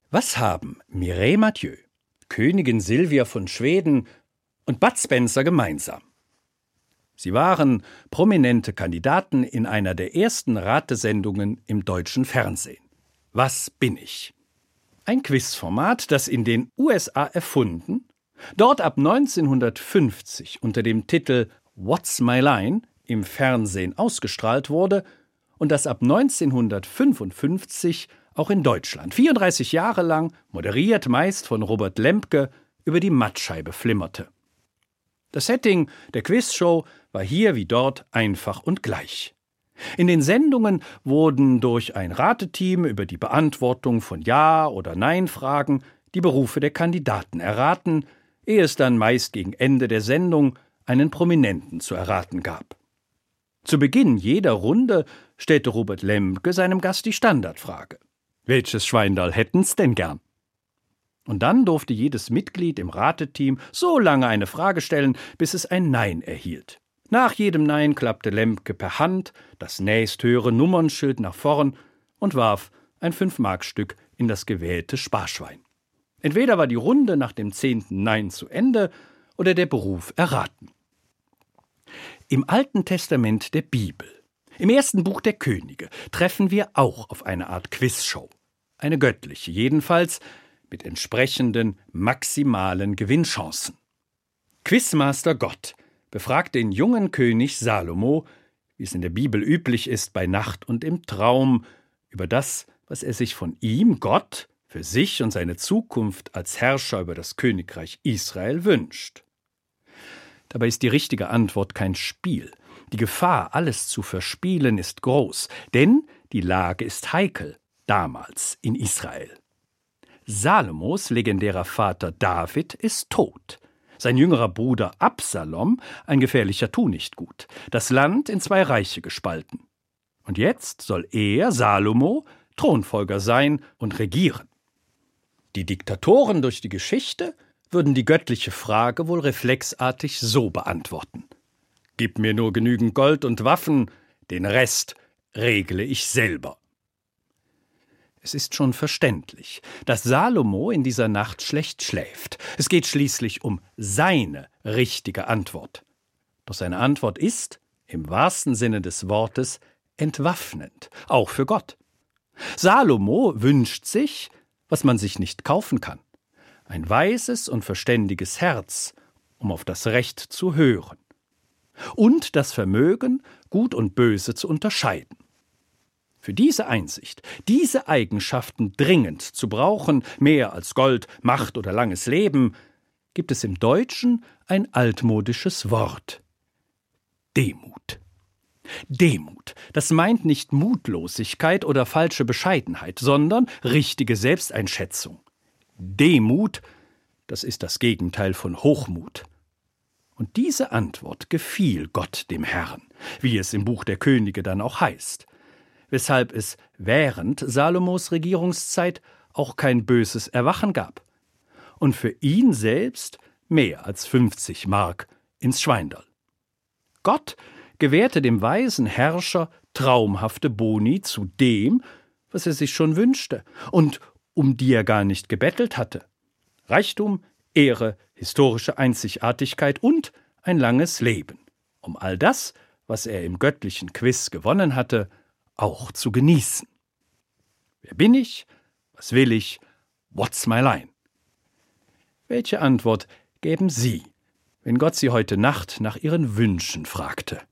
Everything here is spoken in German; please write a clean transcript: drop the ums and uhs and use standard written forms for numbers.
Was haben Mireille Mathieu, Königin Silvia von Schweden und Bud Spencer gemeinsam? Sie waren prominente Kandidaten in einer der ersten Ratesendungen im deutschen Fernsehen. Was bin ich? Ein Quizformat, das in den USA erfunden, dort ab 1950 unter dem Titel What's My Line im Fernsehen ausgestrahlt wurde und das ab 1955 auch in Deutschland 34 Jahre lang, moderiert meist von Robert Lembke, über die Mattscheibe flimmerte. Das Setting der Quizshow war hier wie dort einfach und gleich. In den Sendungen wurden durch ein Rateteam über die Beantwortung von Ja- oder Nein-Fragen die Berufe der Kandidaten erraten, ehe es dann meist gegen Ende der Sendung einen Prominenten zu erraten gab. Zu Beginn jeder Runde stellte Robert Lembke seinem Gast die Standardfrage: Welches Schweindal hätten's denn gern? Und dann durfte jedes Mitglied im Rateteam so lange eine Frage stellen, bis es ein Nein erhielt. Nach jedem Nein klappte Lembke per Hand das nächsthöhere Nummernschild nach vorn und warf ein 5-Mark-Stück in das gewählte Sparschwein. Entweder war die Runde nach dem 10. Nein zu Ende oder der Beruf erraten. Im Alten Testament der Bibel, im ersten Buch der Könige, treffen wir auch auf eine Art Quizshow. Eine göttliche jedenfalls, mit entsprechenden maximalen Gewinnchancen. Quizmaster Gott befragt den jungen König Salomo, wie es in der Bibel üblich ist, bei Nacht und im Traum, über das, was er sich von ihm, Gott, für sich und seine Zukunft als Herrscher über das Königreich Israel wünscht. Dabei ist die richtige Antwort kein Spiel. Die Gefahr, alles zu verspielen, ist groß, denn die Lage ist heikel, damals in Israel. Salomos legendärer Vater David ist tot. Sein jüngerer Bruder Absalom ein gefährlicher Tunichtgut. Das Land in 2 Reiche gespalten. Und jetzt soll er, Salomo, Thronfolger sein und regieren. Die Diktatoren durch die Geschichte würden die göttliche Frage wohl reflexartig so beantworten: Gib mir nur genügend Gold und Waffen, den Rest regle ich selber. Es ist schon verständlich, dass Salomo in dieser Nacht schlecht schläft. Es geht schließlich um seine richtige Antwort. Doch seine Antwort ist, im wahrsten Sinne des Wortes, entwaffnend, auch für Gott. Salomo wünscht sich, was man sich nicht kaufen kann: ein weises und verständiges Herz, um auf das Recht zu hören. Und das Vermögen, Gut und Böse zu unterscheiden. Für diese Einsicht, diese Eigenschaften dringend zu brauchen, mehr als Gold, Macht oder langes Leben, gibt es im Deutschen ein altmodisches Wort: Demut. Demut, das meint nicht Mutlosigkeit oder falsche Bescheidenheit, sondern richtige Selbsteinschätzung. Demut, das ist das Gegenteil von Hochmut. Und diese Antwort gefiel Gott dem Herrn, wie es im Buch der Könige dann auch heißt, weshalb es während Salomos Regierungszeit auch kein böses Erwachen gab und für ihn selbst mehr als 50 Mark ins Schweindal. Gott gewährte dem weisen Herrscher traumhafte Boni zu dem, was er sich schon wünschte und um die er gar nicht gebettelt hatte: Reichtum, Ehre, historische Einzigartigkeit und ein langes Leben, um all das, was er im göttlichen Quiz gewonnen hatte, auch zu genießen. Wer bin ich? Was will ich? What's my line? Welche Antwort gäben Sie, wenn Gott Sie heute Nacht nach Ihren Wünschen fragte?